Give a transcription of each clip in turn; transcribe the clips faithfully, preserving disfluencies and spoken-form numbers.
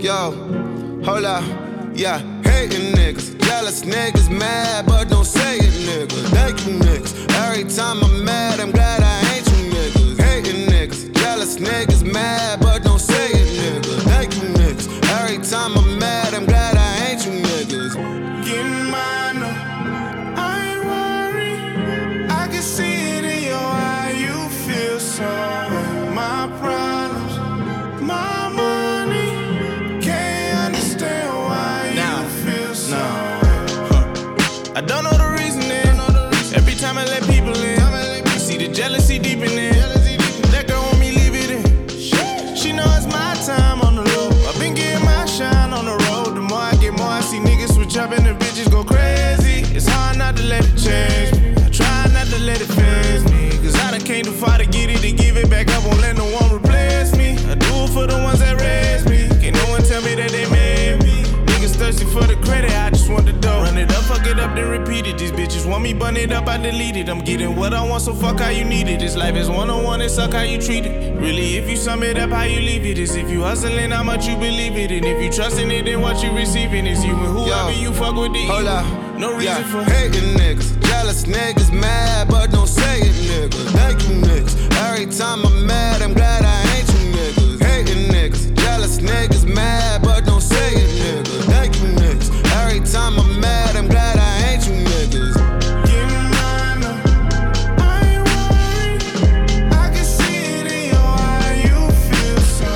Yo, hold up, yeah, hating niggas, jealous niggas, mad, but don't say it, nigga. Thank you, niggas. Every time I'm mad, I'm glad I ain't you niggas. Hating niggas, jealous niggas, mad, but don't say it, nigga. Thank you, niggas. Every time I'm mad, I'm glad I ain't you niggas. Getting mine, no, I ain't worried. I can see it in your eye, you feel so. My problems, my money, can't understand why now, you feel so. Nah. Huh. I don't know the reasoning. Every time I let people in, I see the jealousy deep in there. That girl want me leave it in. She know it's my time on the low. I've been getting my shine on the road. The more I get, more I see niggas switch up and the bitches go crazy. It's hard not to let it change me. I try not to let it phase me. Cause I done came too far to get it, to give it back. I won't let no one replace me. I do it for the ones that raised me. Can't no one tell me that they made me. Niggas thirsty for the credit, I just want the dough. Run it up, fuck it up, then repeat it. These bitches want me bun it up, I delete it. I'm getting what I want, so fuck how you need it. This life is one-on-one, it suck how you treat it. Really, if you sum it up, how you leave it is if you hustling, how much you believe it. And if you trusting it, then what you receiving is you and whoever Yo, you fuck with the hold evil. up. No reason Yeah, for hating niggas, jealous niggas, mad, but don't say it, nigga. Thank you, niggas. Every time I'm mad, I'm glad I ain't you niggas. Hating niggas, jealous niggas, mad, but don't say it, nigga. Thank you, niggas. Every time I'm mad, I'm glad I ain't you niggas. Getting mine, no, I ain't worried. I can see it in your eye, you feel so.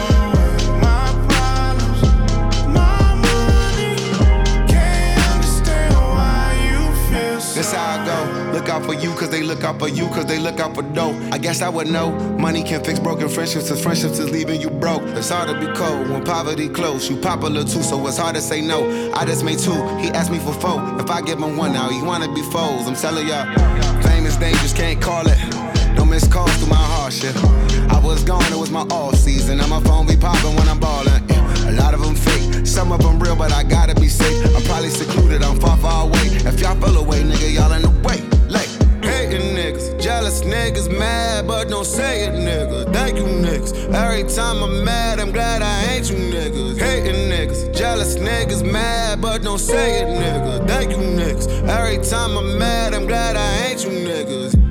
My problems, my money, can't understand why you feel so. This how I go. Look out for you, cause they look out for you, cause they look out for dough. I guess I would know. Money can fix broken friendships, cause friendships is leaving you broke. It's hard to be cold when poverty close. You popular too, so it's hard to say no. I just made two, he asked me for four. If I give him one now, he wanna be foes. I'm telling y'all, fame is dangerous, can't call it. No missed calls through my hardship. I was gone, it was my off season. Now my phone be popping when I'm ballin'. A lot of them fake, some of them real, but I gotta be safe. I'm probably secluded, I'm far, far away. If y'all fell away, nigga, y'all in the way. Like, hating niggas, jealous niggas, mad, but don't say it, nigga. Thank you, niggas. Every time I'm mad, I'm glad I ain't you niggas. Hating niggas, jealous niggas, mad, but don't say it, nigga. Thank you, niggas. Every time I'm mad, I'm glad I ain't you niggas.